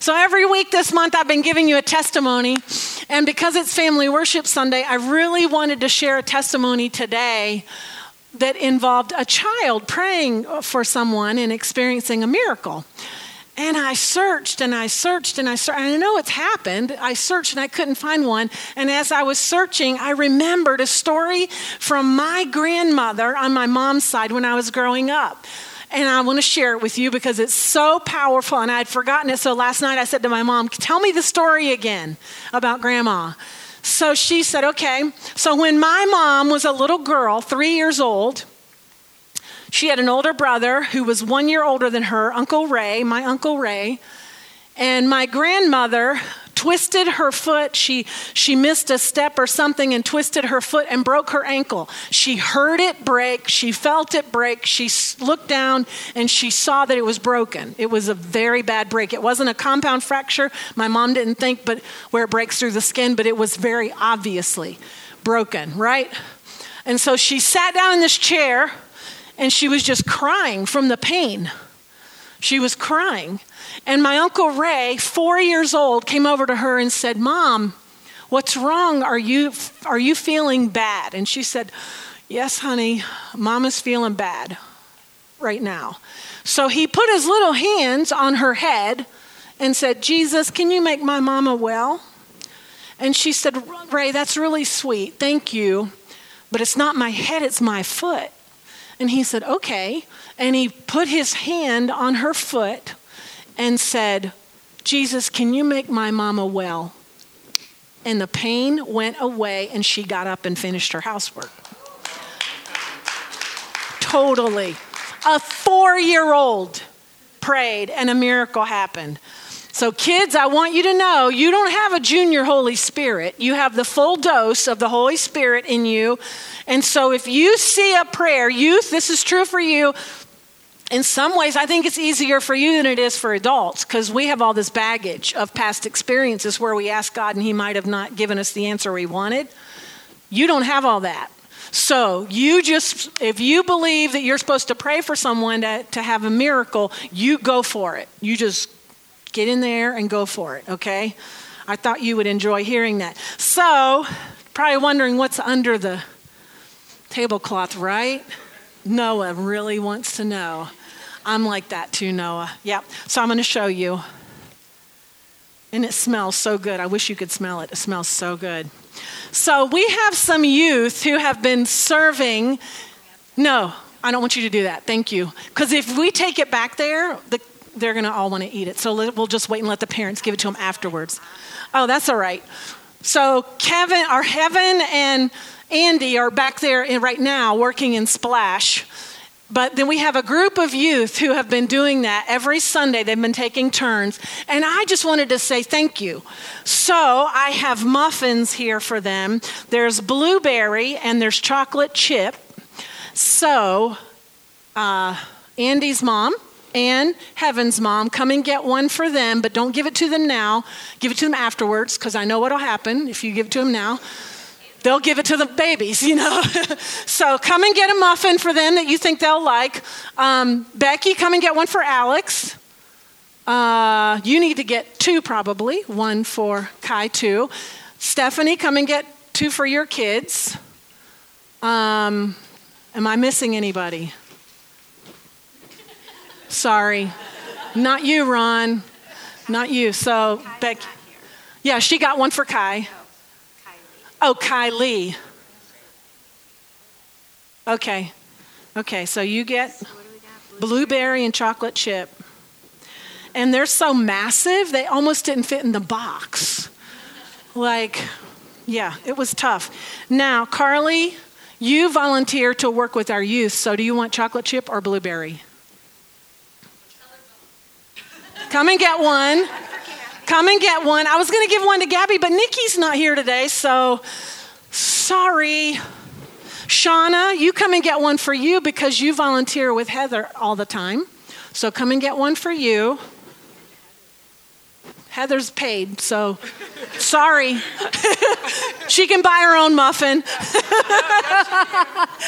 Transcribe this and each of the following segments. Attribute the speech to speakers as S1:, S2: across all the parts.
S1: So every week this month, I've been giving you a testimony. And because it's Family Worship Sunday, I really wanted to share a testimony today that involved a child praying for someone and experiencing a miracle. And I searched and I searched and I searched. And I know it's happened. I searched and I couldn't find one. And as I was searching, I remembered a story from my grandmother on my mom's side when I was growing up. And I want to share it with you because it's so powerful. And I had forgotten it. So last night I said to my mom, tell me the story again about Grandma. So she said, okay. So when my mom was a little girl, 3 years old, she had an older brother who was 1 year older than her, Uncle Ray, my Uncle Ray. And my grandmother twisted her foot. She missed a step or something and twisted her foot and broke her ankle. She heard it break. She felt it break. She looked down and she saw that it was broken. It was a very bad break. It wasn't a compound fracture. My mom didn't think, but where it breaks through the skin, but it was very obviously broken, right? And so she sat down in this chair and she was just crying from the pain. She was crying. And my Uncle Ray, 4 years old, came over to her and said, Mom, what's wrong? Are you feeling bad? And she said, yes, honey, Mama's feeling bad right now. So he put his little hands on her head and said, Jesus, can you make my mama well? And she said, Ray, that's really sweet. Thank you. But it's not my head, it's my foot. And he said, okay. And he put his hand on her foot and said, Jesus, can you make my mama well? And the pain went away and she got up and finished her housework. Totally. A 4-year-old prayed and a miracle happened. So kids, I want you to know, you don't have a junior Holy Spirit. You have the full dose of the Holy Spirit in you. And so if you see a prayer, youth, this is true for you. In some ways, I think it's easier for you than it is for adults because we have all this baggage of past experiences where we ask God and he might have not given us the answer we wanted. You don't have all that. So if you believe that you're supposed to pray for someone to have a miracle, you go for it. You just get in there and go for it, okay? I thought you would enjoy hearing that. So, probably wondering what's under the tablecloth, right? Noah really wants to know. I'm like that too, Noah. Yep. So I'm going to show you. And it smells so good. I wish you could smell it. It smells so good. So we have some youth who have been serving. No, I don't want you to do that. Thank you. Because if we take it back there, they're going to all want to eat it. So we'll just wait and let the parents give it to them afterwards. Oh, that's all right. So Heaven and Andy are back there right now working in Splash. But then we have a group of youth who have been doing that every Sunday. They've been taking turns. And I just wanted to say thank you. So I have muffins here for them. There's blueberry and there's chocolate chip. So Andy's mom and Heaven's mom, come and get one for them, but don't give it to them now. Give it to them afterwards, because I know what'll happen if you give it to them now. They'll give it to the babies, you know. So come and get a muffin for them that you think they'll like. Becky, come and get one for Alex. You need to get 2 probably. 1 for Kai, 2. Stephanie, come and get 2 for your kids. Am I missing anybody? Sorry. Not you, Ron. Not you. So, Becky. Yeah, she got 1 for Kai. Oh, Kylie. Okay. Okay, so you get blueberry and chocolate chip. And they're so massive, they almost didn't fit in the box. Yeah, it was tough. Now, Carly, you volunteered to work with our youth, so do you want chocolate chip or blueberry? Come and get one. Come and get one. I was going to give one to Gabby, but Nikki's not here today, so sorry. Shauna, you come and get one for you because you volunteer with Heather all the time. So come and get one for you. Heather's paid, so sorry. She can buy her own muffin.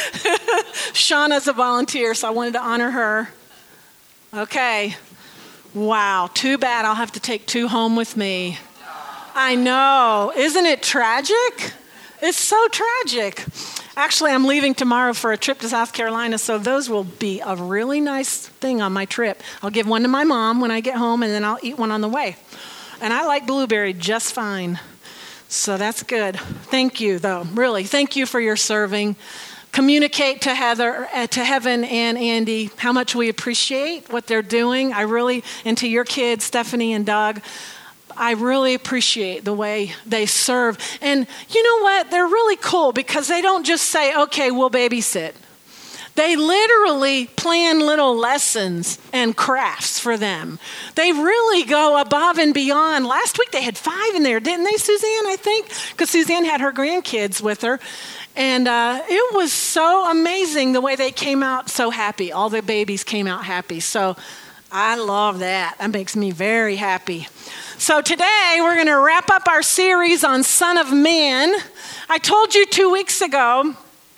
S1: Shauna's a volunteer, so I wanted to honor her. Okay. Wow, too bad I'll have to take 2 home with me. I know. Isn't it tragic? It's so tragic. Actually, I'm leaving tomorrow for a trip to South Carolina, so those will be a really nice thing on my trip. I'll give one to my mom when I get home, and then I'll eat one on the way. And I like blueberry just fine. So that's good. Thank you, though. Really, thank you for your serving. Communicate to Heather, to Heaven and Andy how much we appreciate what they're doing. And to your kids, Stephanie and Doug, I really appreciate the way they serve. And you know what? They're really cool because they don't just say, okay, we'll babysit. They literally plan little lessons and crafts for them. They really go above and beyond. Last week they had 5 in there, didn't they, Suzanne, I think? Because Suzanne had her grandkids with her. And it was so amazing the way they came out so happy. All the babies came out happy. So I love that. That makes me very happy. So today we're going to wrap up our series on Son of Man. I told you 2 weeks ago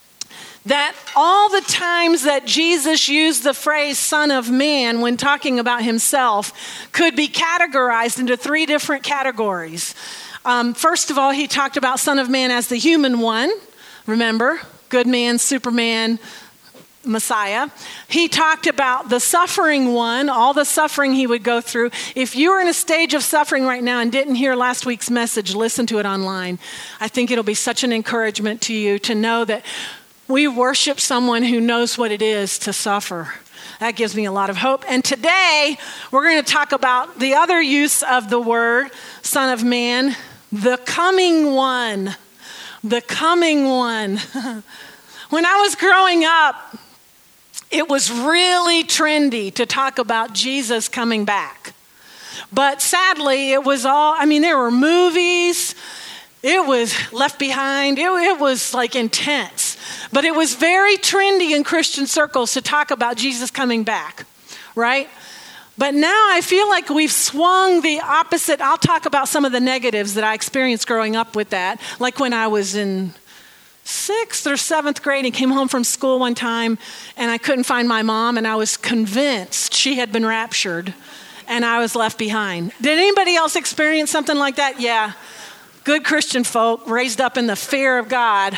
S1: that all the times that Jesus used the phrase Son of Man when talking about himself could be categorized into 3 different categories. First of all, he talked about Son of Man as the human one. Remember, good man, Superman, Messiah. He talked about the suffering one, all the suffering he would go through. If you are in a stage of suffering right now and didn't hear last week's message, listen to it online. I think it'll be such an encouragement to you to know that we worship someone who knows what it is to suffer. That gives me a lot of hope. And today, we're going to talk about the other use of the word, Son of Man, the coming one. The coming one. When I was growing up, it was really trendy to talk about Jesus coming back. But sadly, it was there were movies. It was Left Behind. It was like intense. But it was very trendy in Christian circles to talk about Jesus coming back, right? But now I feel like we've swung the opposite. I'll talk about some of the negatives that I experienced growing up with that. Like when I was in 6th or 7th grade and came home from school one time and I couldn't find my mom and I was convinced she had been raptured and I was left behind. Did anybody else experience something like that? Yeah. Good Christian folk raised up in the fear of God.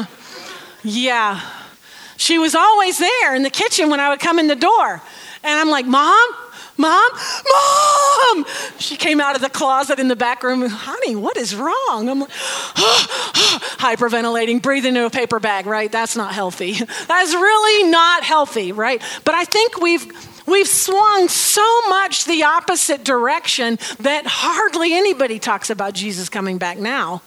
S1: Yeah. She was always there in the kitchen when I would come in the door. And I'm like, Mom? She came out of the closet in the back room. Honey, what is wrong? I'm like, hyperventilating, breathing into a paper bag, right? That's not healthy. That's really not healthy, right? But I think we've swung so much the opposite direction that hardly anybody talks about Jesus coming back now.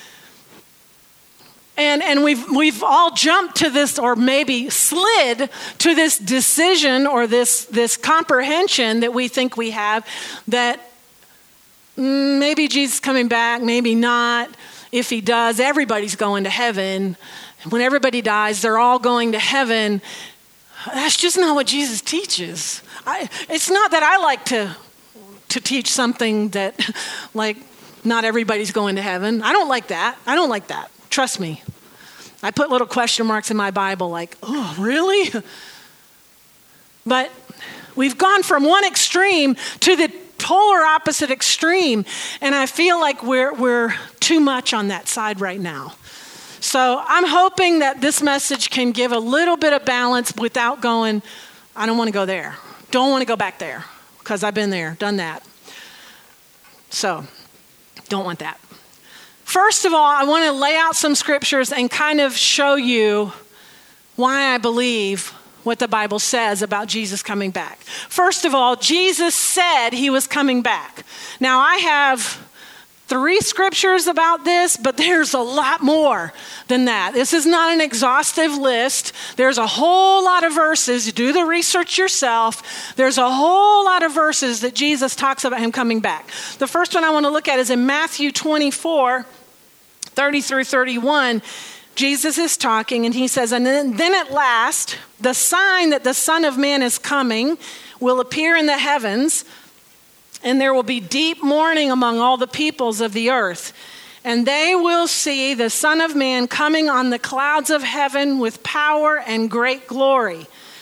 S1: And we've all jumped to this, or maybe slid to this decision or this comprehension that we think we have that maybe Jesus is coming back, maybe not. If he does, everybody's going to heaven. When everybody dies, they're all going to heaven. That's just not what Jesus teaches. It's not that I like to teach something that, like, not everybody's going to heaven. I don't like that. Trust me. I put little question marks in my Bible like, oh, really? But we've gone from one extreme to the polar opposite extreme. And I feel like we're too much on that side right now. So I'm hoping that this message can give a little bit of balance without going, I don't want to go there. Don't want to go back there because I've been there, done that. So don't want that. First of all, I want to lay out some scriptures and kind of show you why I believe what the Bible says about Jesus coming back. First of all, Jesus said he was coming back. Now, I have 3 scriptures about this, but there's a lot more than that. This is not an exhaustive list. There's a whole lot of verses. Do the research yourself. There's a whole lot of verses that Jesus talks about him coming back. The first one I want to look at is in Matthew 24, 30 through 31. Jesus is talking and he says, and then at last, the sign that the Son of Man is coming will appear in the heavens, and there will be deep mourning among all the peoples of the earth. And they will see the Son of Man coming on the clouds of heaven with power and great glory.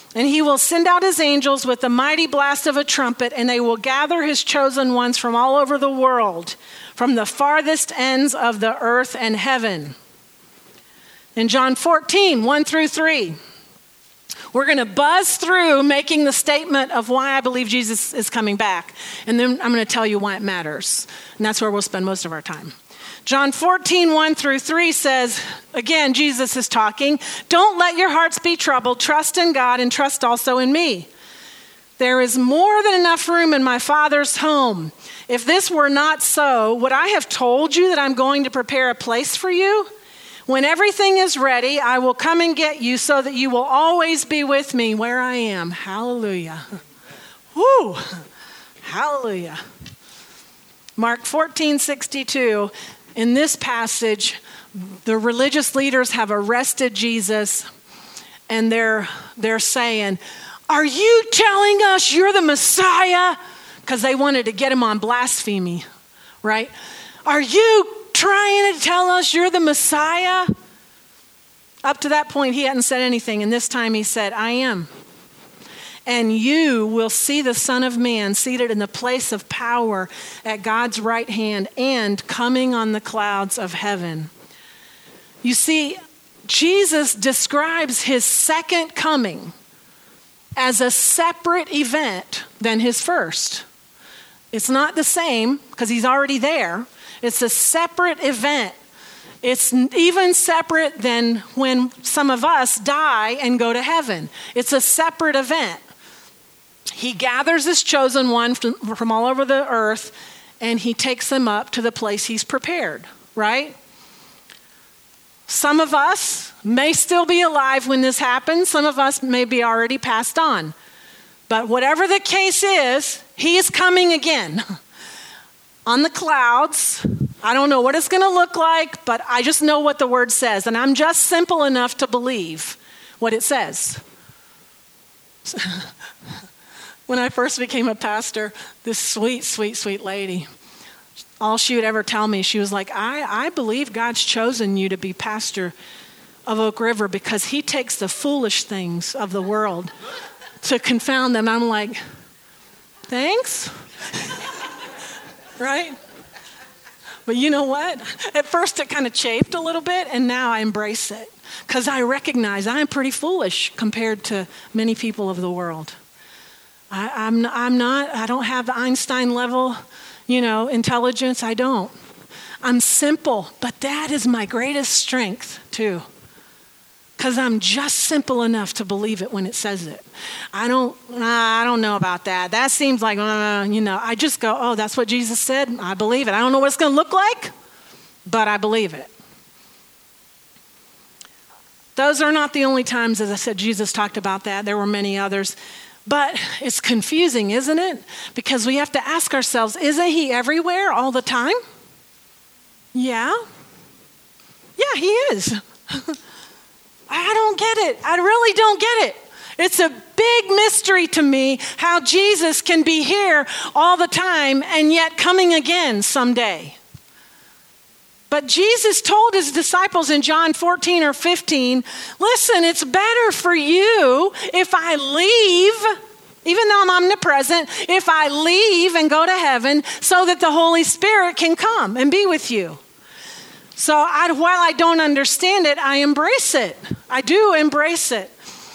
S1: And he will send out his angels with the mighty blast of a trumpet, and they will gather his chosen ones from all over the world, from the farthest ends of the earth and heaven. In John 14, 1-3, we're going to buzz through making the statement of why I believe Jesus is coming back. And then I'm going to tell you why it matters. And that's where we'll spend most of our time. John 14, 1-3 says, again, Jesus is talking, "Don't let your hearts be troubled. Trust in God and trust also in me. There is more than enough room in my Father's home. If this were not so, would I have told you that I'm going to prepare a place for you? When everything is ready, I will come and get you so that you will always be with me where I am." Hallelujah. Woo! Hallelujah. Mark 14:62. In this passage, the religious leaders have arrested Jesus, and they're saying, "Are you telling us you're the Messiah?" Because they wanted to get him on blasphemy, right? "Are you trying to tell us you're the Messiah?" Up to that point, he hadn't said anything, and this time he said, "I am. And you will see the Son of Man seated in the place of power at God's right hand and coming on the clouds of heaven." You see, Jesus describes his second coming as a separate event than his first. It's not the same because he's already there. It's a separate event. It's even separate than when some of us die and go to heaven. It's a separate event. He gathers his chosen one from all over the earth, and he takes them up to the place he's prepared, right? Some of us may still be alive when this happens. Some of us may be already passed on. But whatever the case is, he is coming again on the clouds. I don't know what it's going to look like, but I just know what the word says, and I'm just simple enough to believe what it says. When I first became a pastor, this sweet, sweet, sweet lady, all she would ever tell me, she was like, I believe God's chosen you to be pastor of Oak River because he takes the foolish things of the world to confound them. I'm like, thanks. Right? But you know what? At first it kind of chafed a little bit, and now I embrace it because I recognize I'm pretty foolish compared to many people of the world. I don't have the Einstein level, intelligence. I don't. I'm simple, but that is my greatest strength too. Because I'm just simple enough to believe it when it says it. I don't know about that. That seems like, I just go, oh, that's what Jesus said. I believe it. I don't know what it's going to look like, but I believe it. Those are not the only times, as I said, Jesus talked about that. There were many others. But it's confusing, isn't it? Because we have to ask ourselves, isn't he everywhere all the time? Yeah. Yeah, he is. I don't get it. I really don't get it. It's a big mystery to me how Jesus can be here all the time and yet coming again someday. But Jesus told his disciples in John 14 or 15, listen, it's better for you if I leave, even though I'm omnipresent, if I leave and go to heaven so that the Holy Spirit can come and be with you. So while I don't understand it, I embrace it. I do embrace it.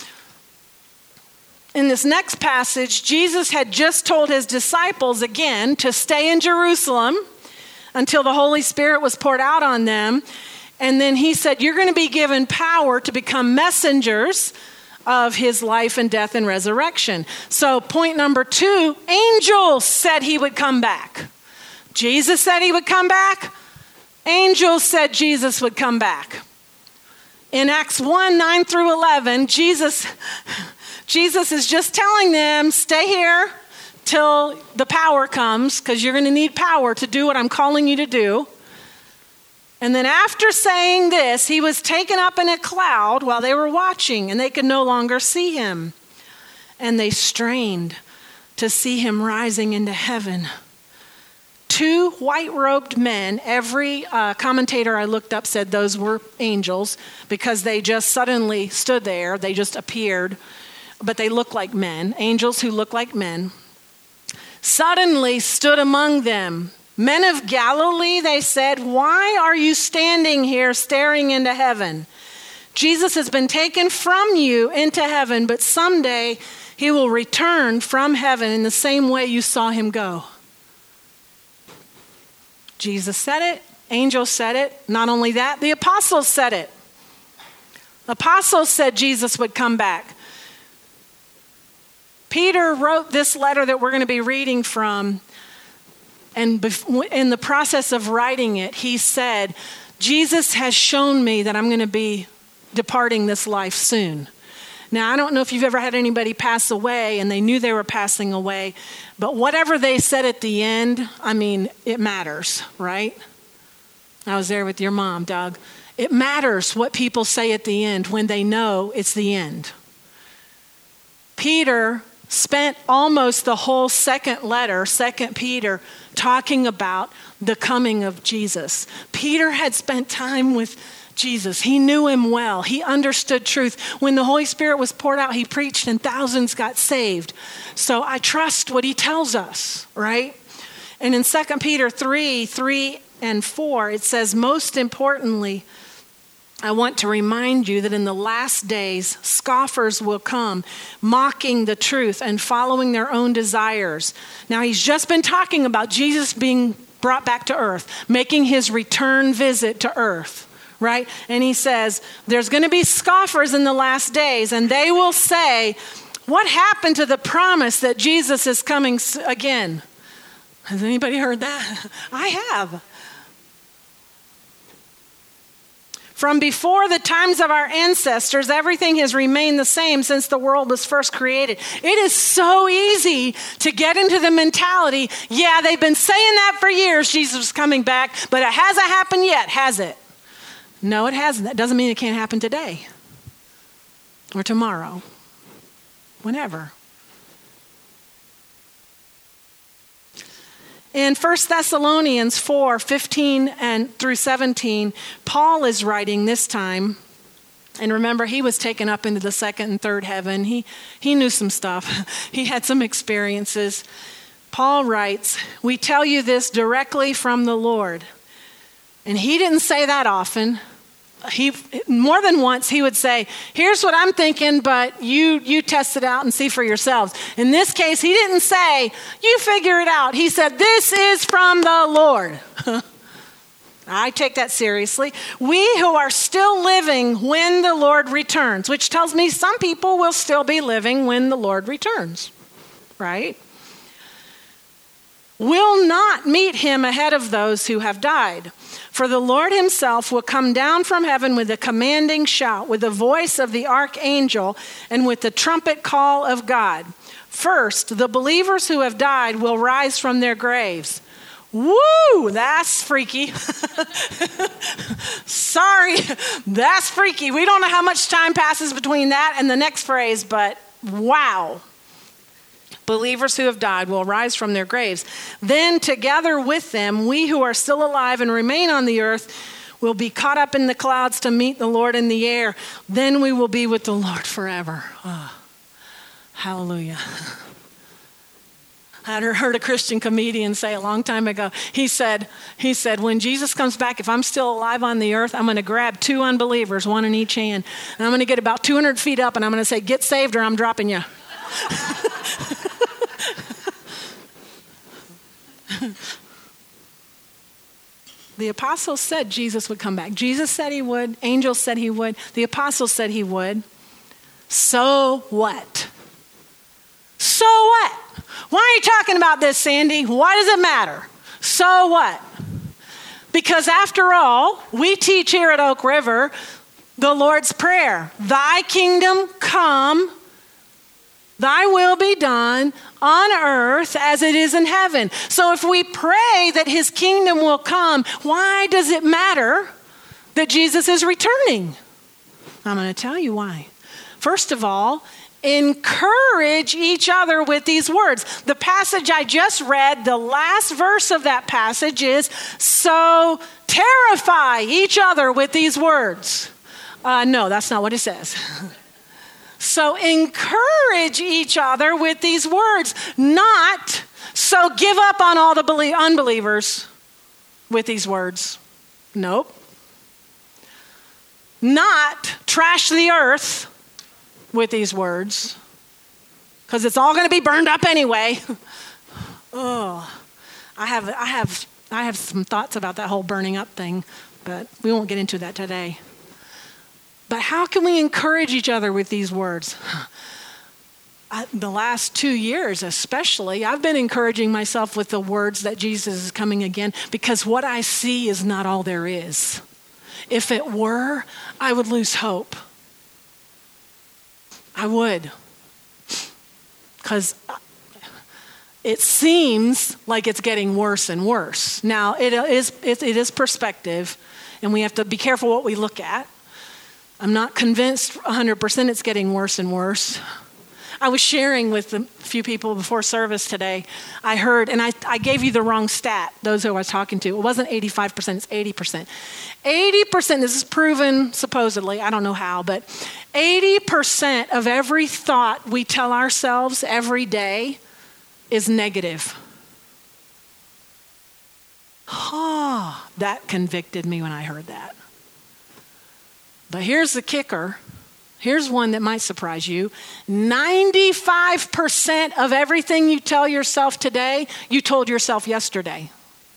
S1: In this next passage, Jesus had just told his disciples again to stay in Jerusalem until the Holy Spirit was poured out on them. And then he said, you're going to be given power to become messengers of his life and death and resurrection. So point number 2, angels said he would come back. Jesus said he would come back. Angels said Jesus would come back. In Acts 1, 9 through 11, Jesus is just telling them, stay here till the power comes, because you're going to need power to do what I'm calling you to do. And then after saying this, he was taken up in a cloud while they were watching, and they could no longer see him. And they strained to see him rising into heaven. 2 white-robed men, every commentator I looked up said those were angels because they just suddenly stood there. They just appeared but they look like men, angels who look like men, suddenly stood among them. Men of Galilee, they said, why are you standing here staring into heaven? Jesus has been taken from you into heaven, but someday he will return from heaven in the same way you saw him go. Jesus said it. Angels said it. Not only that, the apostles said it. Apostles said Jesus would come back. Peter wrote this letter that we're going to be reading from, and in the process of writing it, he said, Jesus has shown me that I'm going to be departing this life soon. Now, I don't know if you've ever had anybody pass away and they knew they were passing away, but whatever they said at the end, I mean, it matters, right? I was there with your mom, Doug. It matters what people say at the end when they know it's the end. Peter spent almost the whole second letter, 2 Peter, talking about the coming of Jesus. Peter had spent time with Jesus. He knew him well. He understood truth. When the Holy Spirit was poured out, he preached and thousands got saved. So I trust what he tells us, right? And in 2 Peter 3 and 4, it says, most importantly, I want to remind you that in the last days, scoffers will come, mocking the truth and following their own desires. Now, he's just been talking about Jesus being brought back to earth, making his return visit to earth, right? And he says, there's going to be scoffers in the last days, and they will say, what happened to the promise that Jesus is coming again? Has anybody heard that? I have. From before the times of our ancestors, everything has remained the same since the world was first created. It is so easy to get into the mentality, yeah, they've been saying that for years, Jesus is coming back, but it hasn't happened yet, has it? No, it hasn't. That doesn't mean it can't happen today or tomorrow, whenever. In 1 Thessalonians 4:15 and through 17, Paul is writing this time. And remember, he was taken up into the second and third heaven. He knew some stuff. He had some experiences. Paul writes, we tell you this directly from the Lord. And he didn't say that often. More than once, he would say, here's what I'm thinking, but you test it out and see for yourselves. In this case, he didn't say, you figure it out. He said, this is from the Lord. I take that seriously. We who are still living when the Lord returns, which tells me some people will still be living when the Lord returns, right? Will not meet him ahead of those who have died. For the Lord himself will come down from heaven with a commanding shout, with the voice of the archangel, and with the trumpet call of God. First, the believers who have died will rise from their graves. Woo, that's freaky. Sorry, that's freaky. We don't know how much time passes between that and the next phrase, but wow. Believers who have died will rise from their graves. Then together with them, we who are still alive and remain on the earth will be caught up in the clouds to meet the Lord in the air. Then we will be with the Lord forever. Oh, hallelujah. I heard a Christian comedian say a long time ago, he said, when Jesus comes back, if I'm still alive on the earth, I'm going to grab two unbelievers, one in each hand. And I'm going to get about 200 feet up and I'm going to say, get saved or I'm dropping you. The apostles said Jesus would come back. Jesus said he would. Angels said he would. The apostles said he would. So what? So what? Why are you talking about this, Sandy? Why does it matter? So what? Because after all, we teach here at Oak River the Lord's Prayer. Thy kingdom come, thy will be done on earth as it is in heaven. So if we pray that his kingdom will come, why does it matter that Jesus is returning? I'm going to tell you why. First of all, encourage each other with these words. The passage I just read, the last verse of that passage is, so terrify each other with these words. No, that's not what it says. So encourage each other with these words. Not so give up on all the unbelievers with these words. Nope. Not trash the earth with these words, because it's all going to be burned up anyway. Oh, I have some thoughts about that whole burning up thing, but we won't get into that today. But how can we encourage each other with these words? The last 2 years especially, I've been encouraging myself with the words that Jesus is coming again, because what I see is not all there is. If it were, I would lose hope. I would. Because it seems like it's getting worse and worse. Now, it is perspective, and we have to be careful what we look at. I'm not convinced 100% it's getting worse and worse. I was sharing with a few people before service today. I heard, and I gave you the wrong stat, those who I was talking to. It wasn't 85%, it's 80%. 80%, this is proven supposedly, I don't know how, but 80% of every thought we tell ourselves every day is negative. That convicted me when I heard that. But here's the kicker. Here's one that might surprise you. 95% of everything you tell yourself today, you told yourself yesterday.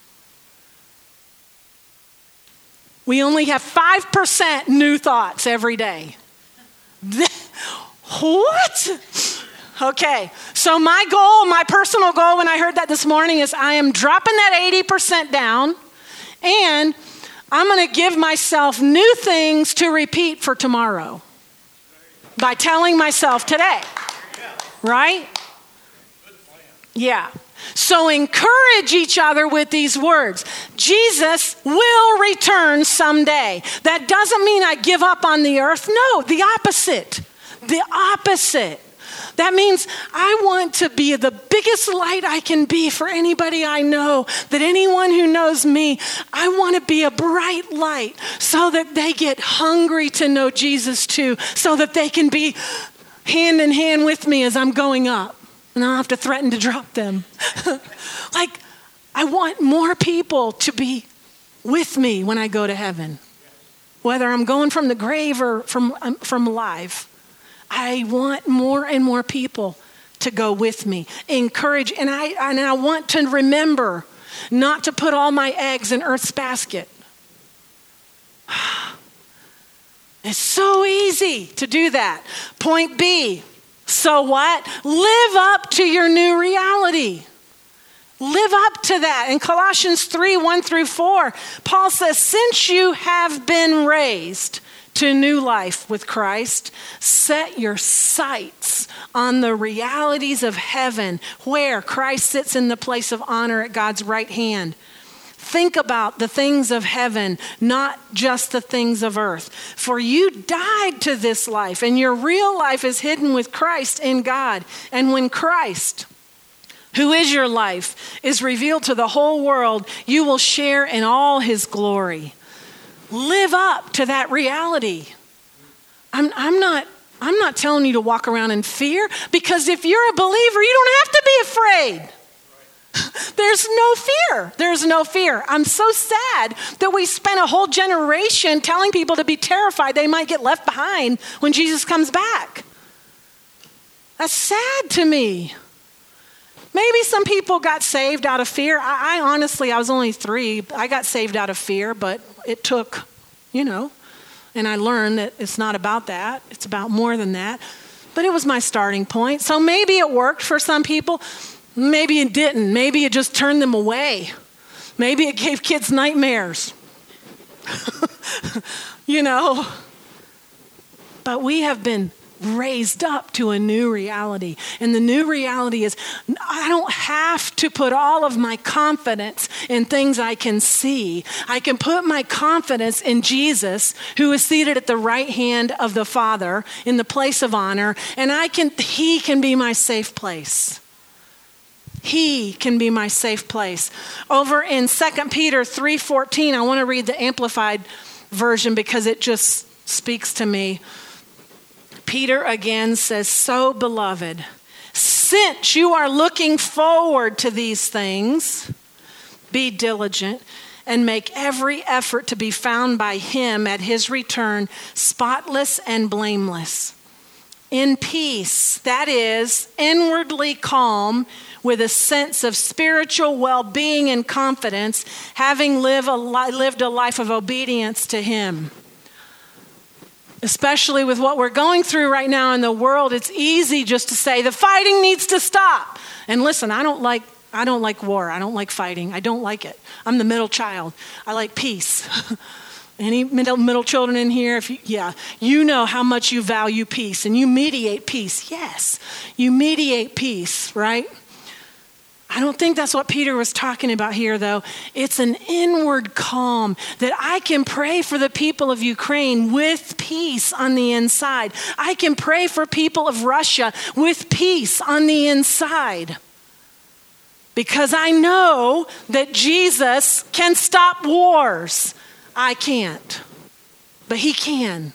S1: We only have 5% new thoughts every day. What? Okay, so my personal goal when I heard that this morning is I am dropping that 80% down, and I'm going to give myself new things to repeat for tomorrow by telling myself today, right? Yeah. So encourage each other with these words. Jesus will return someday. That doesn't mean I give up on the earth. No, the opposite. The opposite. That means I want to be the biggest light I can be for anybody I know, that anyone who knows me, I want to be a bright light so that they get hungry to know Jesus too, so that they can be hand in hand with me as I'm going up. And I don't have to threaten to drop them. Like, I want more people to be with me when I go to heaven, whether I'm going from the grave or from life. I want more and more people to go with me. Encourage, and I want to remember not to put all my eggs in Earth's basket. It's so easy to do that. Point B, so what? Live up to your new reality. Live up to that. In Colossians 3, 1-4, Paul says, since you have been raised to new life with Christ, set your sights on the realities of heaven, where Christ sits in the place of honor at God's right hand. Think about the things of heaven, not just the things of earth. For you died to this life, and your real life is hidden with Christ in God. And when Christ, who is your life, is revealed to the whole world, you will share in all his glory. Live up to that reality. I'm not telling you to walk around in fear, because if you're a believer, you don't have to be afraid. There's no fear. There's no fear. I'm so sad that we spent a whole generation telling people to be terrified they might get left behind when Jesus comes back. That's sad to me. Maybe some people got saved out of fear. I honestly, I was only 3. I got saved out of fear, but it took, and I learned that it's not about that. It's about more than that. But it was my starting point. So maybe it worked for some people. Maybe it didn't. Maybe it just turned them away. Maybe it gave kids nightmares. But we have been raised up to a new reality. And the new reality is I don't have to put all of my confidence in things I can see. I can put my confidence in Jesus, who is seated at the right hand of the Father in the place of honor, and he can be my safe place. He can be my safe place. Over in 2 Peter 3:14, I want to read the Amplified version because it just speaks to me. Peter again says, so beloved, since you are looking forward to these things, be diligent and make every effort to be found by him at his return, spotless and blameless, in peace, that is, inwardly calm, with a sense of spiritual well-being and confidence, having lived a life of obedience to him. Especially with what we're going through right now in the world, it's easy just to say the fighting needs to stop. And listen, I don't like war. I don't like fighting. I don't like it. I'm the middle child. I like peace. Any middle children in here? You know how much you value peace, and you mediate peace. Yes, you mediate peace, right? I don't think that's what Peter was talking about here, though. It's an inward calm that I can pray for the people of Ukraine with peace on the inside. I can pray for people of Russia with peace on the inside. Because I know that Jesus can stop wars. I can't, but he can.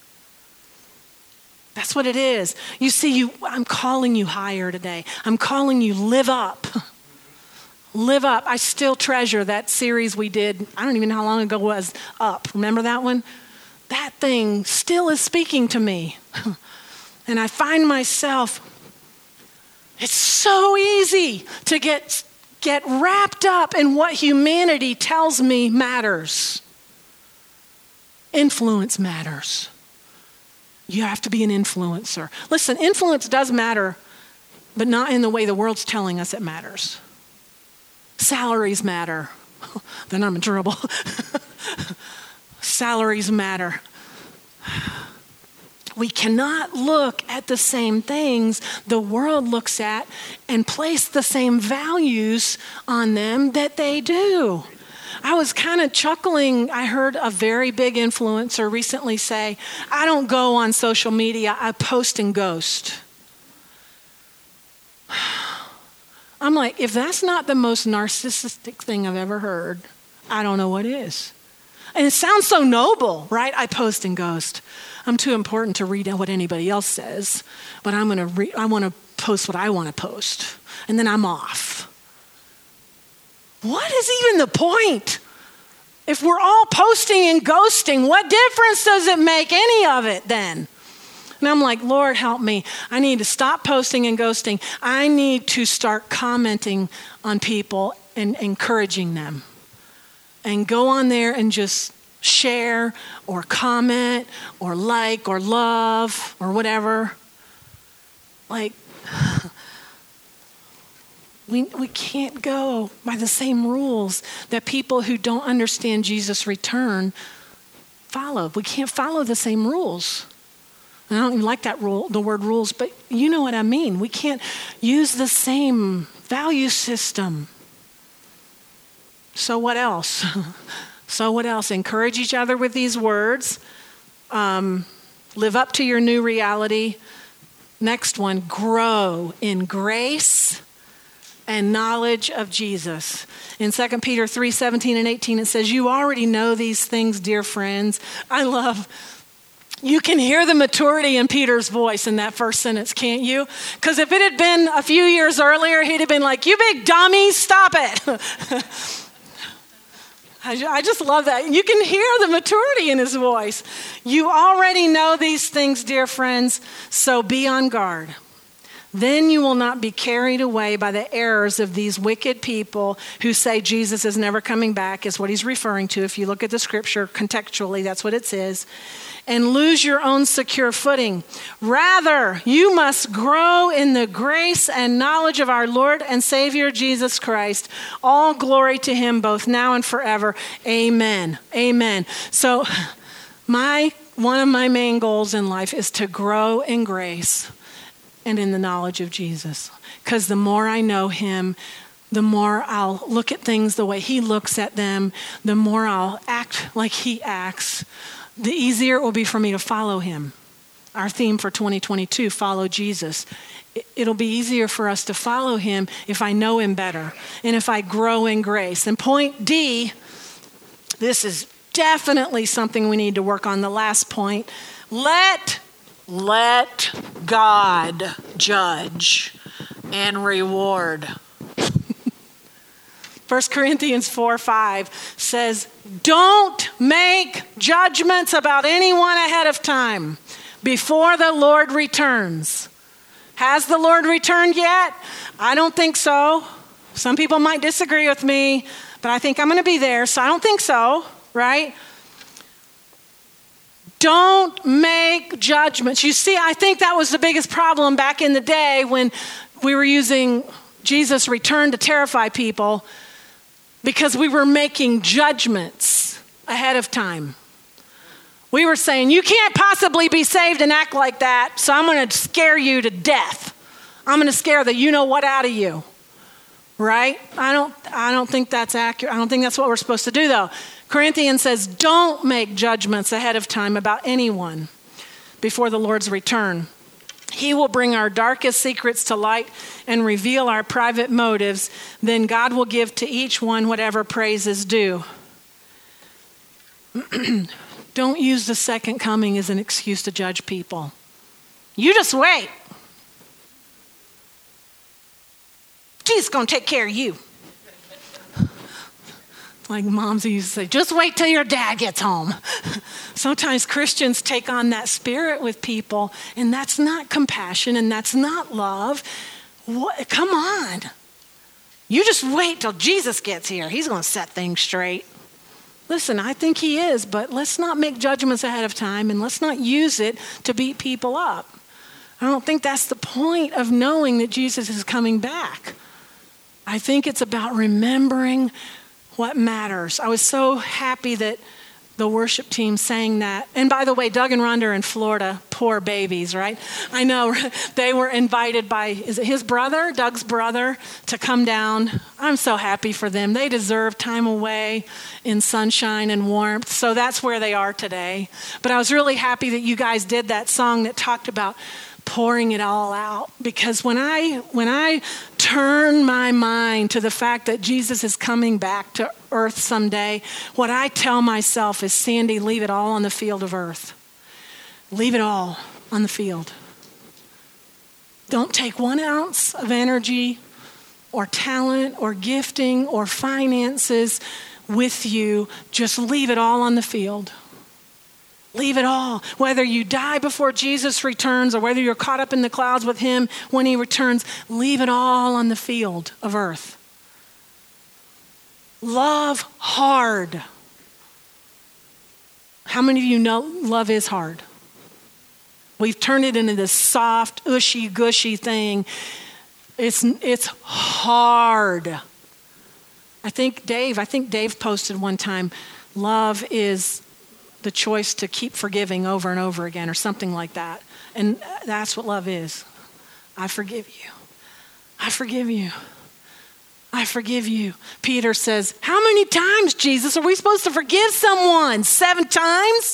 S1: That's what it is. You see, I'm calling you higher today. I'm calling you live up. Live up. I still treasure that series we did. I don't even know how long ago it was, Up. Remember that one? That thing still is speaking to me. And I find myself, it's so easy to get wrapped up in what humanity tells me matters. Influence matters. You have to be an influencer. Listen, influence does matter, but not in the way the world's telling us it matters. Salaries matter. Then I'm in trouble. Salaries matter. We cannot look at the same things the world looks at and place the same values on them that they do. I was kind of chuckling. I heard a very big influencer recently say, I don't go on social media, I post and ghost. I'm like, if that's not the most narcissistic thing I've ever heard, I don't know what is. And it sounds so noble, right? I post and ghost. I'm too important to read what anybody else says, but I want to post what I want to post, and then I'm off. What is even the point? If we're all posting and ghosting, what difference does it make, any of it then? And I'm like, Lord, help me. I need to stop posting and ghosting. I need to start commenting on people and encouraging them. And go on there and just share or comment or like or love or whatever. Like, we can't go by the same rules that people who don't understand Jesus' return follow. We can't follow the same rules. I don't even like that rule, the word rules, but you know what I mean. We can't use the same value system. So what else? Encourage each other with these words. Live up to your new reality. Next one, grow in grace and knowledge of Jesus. In 2 Peter 3:17 and 18, it says, you already know these things, dear friends. You can hear the maturity in Peter's voice in that first sentence, can't you? Because if it had been a few years earlier, he'd have been like, you big dummy, stop it. I just love that. You can hear the maturity in his voice. You already know these things, dear friends, so be on guard. Then you will not be carried away by the errors of these wicked people who say Jesus is never coming back, is what he's referring to. If you look at the scripture contextually, that's what it says. And lose your own secure footing. Rather, you must grow in the grace and knowledge of our Lord and Savior Jesus Christ. All glory to him both now and forever. Amen. Amen. So one of my main goals in life is to grow in grace and in the knowledge of Jesus. Because the more I know him, the more I'll look at things the way he looks at them, the more I'll act like he acts, the easier it will be for me to follow him. Our theme for 2022, follow Jesus. It'll be easier for us to follow him if I know him better and if I grow in grace. And point D, this is definitely something we need to work on, the last point. Let Let God judge and reward. 1 Corinthians 4:5 says, don't make judgments about anyone ahead of time before the Lord returns. Has the Lord returned yet? I don't think so. Some people might disagree with me, but I think I'm going to be there, so I don't think so, right? Don't make judgments. You see, I think that was the biggest problem back in the day when we were using Jesus' return to terrify people, because we were making judgments ahead of time. We were saying, you can't possibly be saved and act like that, so I'm going to scare you to death. I'm going to scare the you-know-what out of you, right? I don't think that's accurate. I don't think that's what we're supposed to do, though. Corinthians says, don't make judgments ahead of time about anyone before the Lord's return. He will bring our darkest secrets to light and reveal our private motives. Then God will give to each one whatever praise is due. Don't use the second coming as an excuse to judge people. You just wait. Jesus is going to take care of you. Like moms used to say, just wait till your dad gets home. Sometimes Christians take on that spirit with people, and that's not compassion, and that's not love. What? Come on. You just wait till Jesus gets here. He's going to set things straight. Listen, I think he is, but let's not make judgments ahead of time, and let's not use it to beat people up. I don't think that's the point of knowing that Jesus is coming back. I think it's about remembering what matters. I was so happy that the worship team sang that. And by the way, Doug and Rhonda are in Florida, poor babies, right? I know they were invited by, is it his brother, Doug's brother, to come down. I'm so happy for them. They deserve time away in sunshine and warmth. So that's where they are today. But I was really happy that you guys did that song that talked about pouring it all out, because when I turn my mind to the fact that Jesus is coming back to earth someday, what I tell myself is, Sandy, leave it all on the field of earth. Leave it all on the field. Don't take 1 ounce of energy or talent or gifting or finances with you. Just leave it all on the field. Leave it all. Whether you die before Jesus returns or whether you're caught up in the clouds with him when he returns, leave it all on the field of earth. Love hard. How many of you know love is hard? We've turned it into this soft, ushy-gushy thing. It's hard. I think Dave posted one time, love is the choice to keep forgiving over and over again, or something like that. And that's what love is. I forgive you. I forgive you. I forgive you. Peter says, how many times, Jesus, are we supposed to forgive someone? 7 times?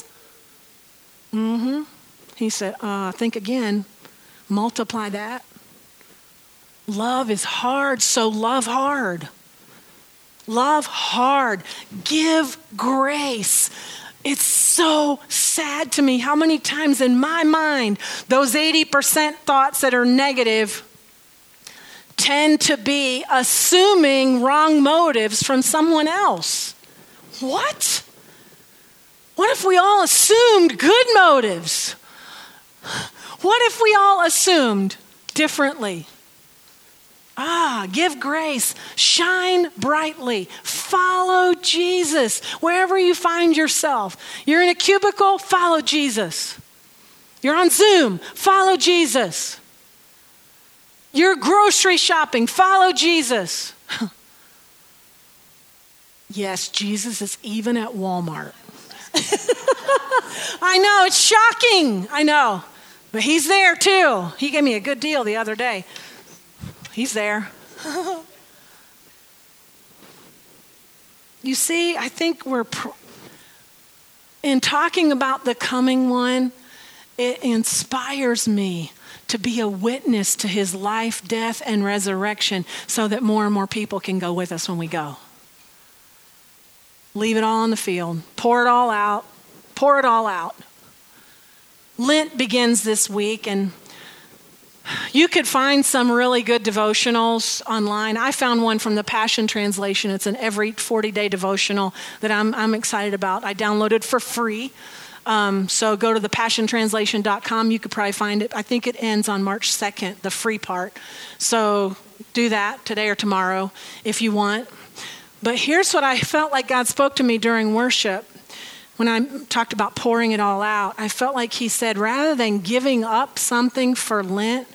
S1: He said, think again. Multiply that. Love is hard, so love hard. Love hard. Give grace. It's so sad to me how many times in my mind those 80% thoughts that are negative tend to be assuming wrong motives from someone else. What? What if we all assumed good motives? What if we all assumed differently? Give grace, shine brightly, follow Jesus wherever you find yourself. You're in a cubicle, follow Jesus. You're on Zoom, follow Jesus. You're grocery shopping, follow Jesus. Yes, Jesus is even at Walmart. I know, it's shocking. I know, but he's there too. He gave me a good deal the other day. He's there. You see, I think in talking about the coming one, it inspires me to be a witness to his life, death, and resurrection so that more and more people can go with us when we go. Leave it all on the field. Pour it all out. Pour it all out. Lent begins this week, and you could find some really good devotionals online. I found one from the Passion Translation. It's an every 40-day devotional that I'm excited about. I downloaded for free. So go to thepassiontranslation.com. You could probably find it. I think it ends on March 2nd, the free part. So do that today or tomorrow if you want. But here's what I felt like God spoke to me during worship. When I talked about pouring it all out, I felt like he said, rather than giving up something for Lent,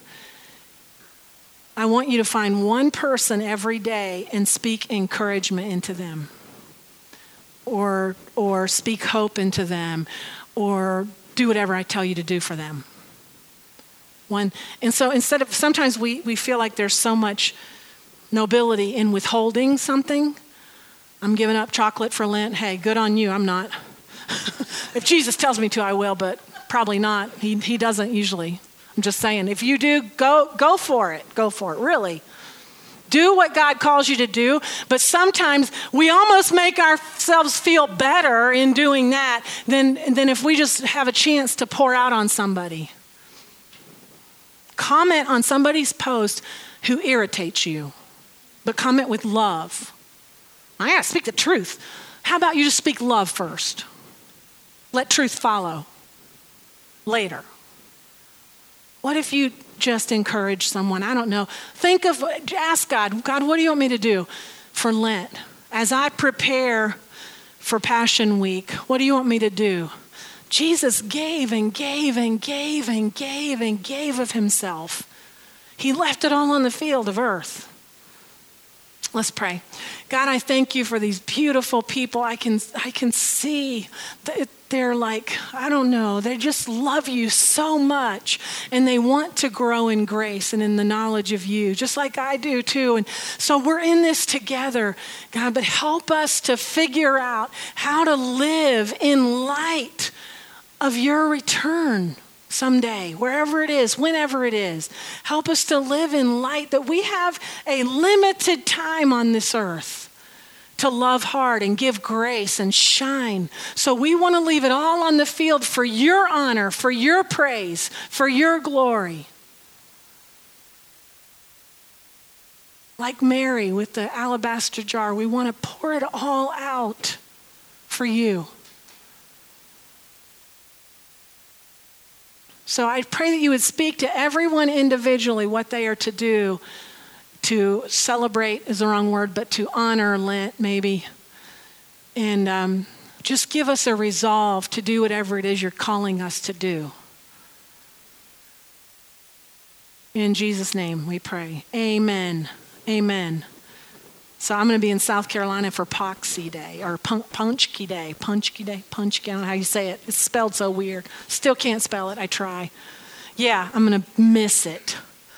S1: I want you to find one person every day and speak encouragement into them. Or speak hope into them. Or do whatever I tell you to do for them. And so sometimes we feel like there's so much nobility in withholding something. I'm giving up chocolate for Lent. Hey, good on you. I'm not. If Jesus tells me to, I will, but probably not. He doesn't usually. I'm just saying, if you do, go for it. Go for it, really. Do what God calls you to do, but sometimes we almost make ourselves feel better in doing that than if we just have a chance to pour out on somebody. Comment on somebody's post who irritates you, but comment with love. I gotta speak the truth. How about you just speak love first? Let truth follow later. What if you just encourage someone? I don't know. Ask God, what do you want me to do for Lent? As I prepare for Passion Week, what do you want me to do? Jesus gave and gave and gave and gave and gave of himself. He left it all on the field of earth. Let's pray. God, I thank you for these beautiful people. I can see that they're like, I don't know, they just love you so much. And they want to grow in grace and in the knowledge of you, just like I do too. And so we're in this together, God, but help us to figure out how to live in light of your return someday, wherever it is, whenever it is. Help us to live in light that we have a limited time on this earth to love hard and give grace and shine. So we want to leave it all on the field for your honor, for your praise, for your glory. Like Mary with the alabaster jar, we want to pour it all out for you. So I pray that you would speak to everyone individually what they are to do to celebrate is the wrong word, but to honor Lent maybe. And just give us a resolve to do whatever it is you're calling us to do. In Jesus' name we pray. Amen. Amen. So I'm going to be in South Carolina for Poxy Day, or Punchki Day. Punchki Day? Punchki, I don't know how you say it. It's spelled so weird. Still can't spell it. I try. Yeah, I'm going to miss it.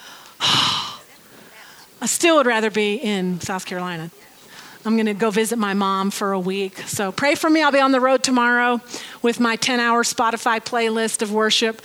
S1: I still would rather be in South Carolina. I'm going to go visit my mom for a week. So pray for me. I'll be on the road tomorrow with my 10-hour Spotify playlist of worship.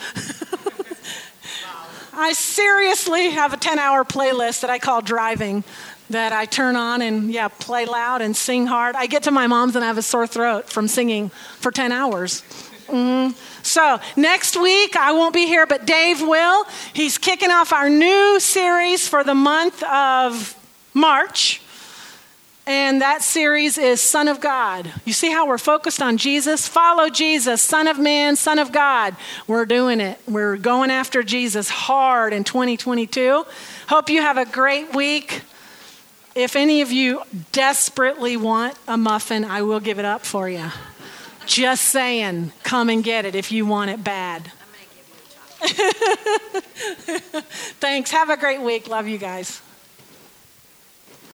S1: I seriously have a 10-hour playlist that I call driving, that I turn on and play loud and sing hard. I get to my mom's and I have a sore throat from singing for 10 hours. So next week, I won't be here, but Dave will. He's kicking off our new series for the month of March. And that series is Son of God. You see how we're focused on Jesus? Follow Jesus, Son of Man, Son of God. We're doing it. We're going after Jesus hard in 2022. Hope you have a great week. If any of you desperately want a muffin, I will give it up for you. Just saying, come and get it if you want it bad. I'm going to give you a chocolate. Thanks. Have a great week. Love you guys.